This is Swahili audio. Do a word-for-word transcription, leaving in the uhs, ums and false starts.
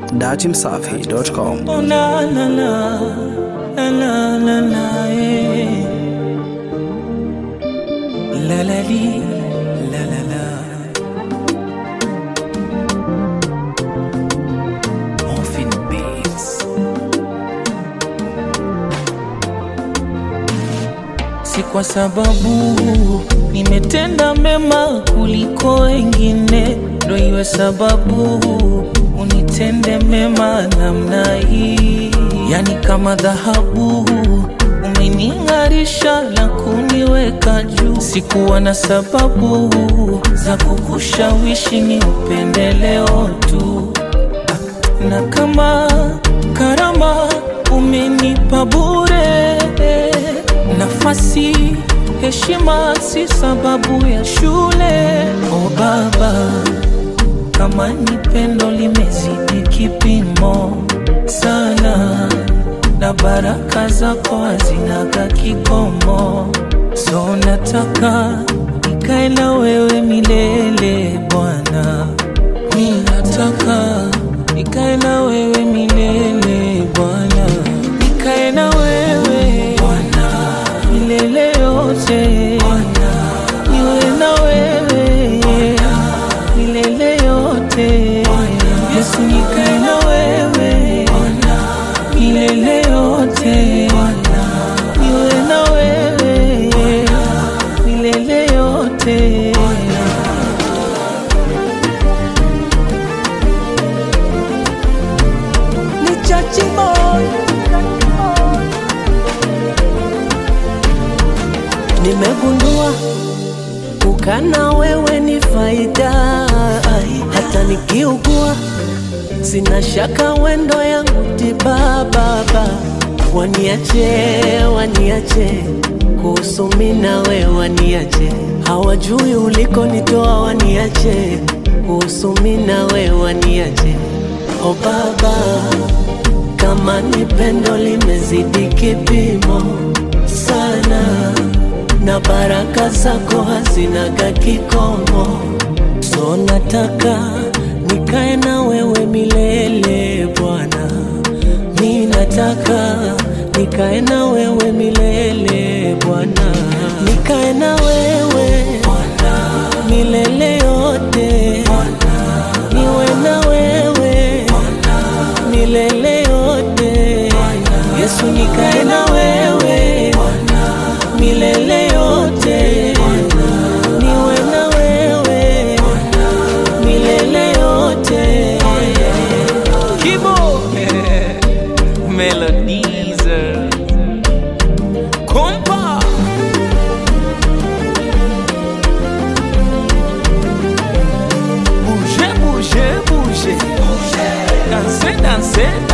dati msafi dot com. Oh na na na na na na na eh. La la li la la la. Morphine Beats. Si kwa sababu nimetenda mema kuliko wengine ndo iwe sababu unitende mema namna hii. Yani kama dhahabu umening'arisha na kuniweka juu. Sikuwa na sababu za kukushawishi ni upendeleo tu. Na kama karama umenipa bure, nafasi heshima si sababu ya shule. Oh Baba, kama ni pendo limezidi kipimo sana, na baraka zako hazinaga kikomo. So nataka nikae na wewe milele Bwana, mimi nataka nikae na wewe milele Bwana, nikae na wewe Bwana milele yote Bwana, niwe na wewe Bwana milele yote Bwana, Yesu nikae na wewe Bwana milele yote Bwana, niwe na wewe Bwana milele yote Bwana. Ni chachi boy, nimegundua kukaa na wewe ni faida. Hata nikiugua sina shaka wendo yangu tiba. Baba waniache, waniache kuhusu mimi na wewe, waniache hawajui uliko nitoa. Waniache kuhusu mimi na wewe, waniache. Oh Baba, kama ni pendo limezidi kipimo sana, na baraka zako hazinaga kikomo. So nataka nikae na wewe milele Bwana, mimi nataka nikae na wewe milele Bwana, nikae na wewe Bwana milele yote Bwana, niwe na wewe Bwana milele yote Bwana, Yesu nikae na wewe Bwana milele yote Bwana, niwe na wewe Bwana milele yote. Kibo Melodies Kompa Bouge, bouge, bouge Danser, danser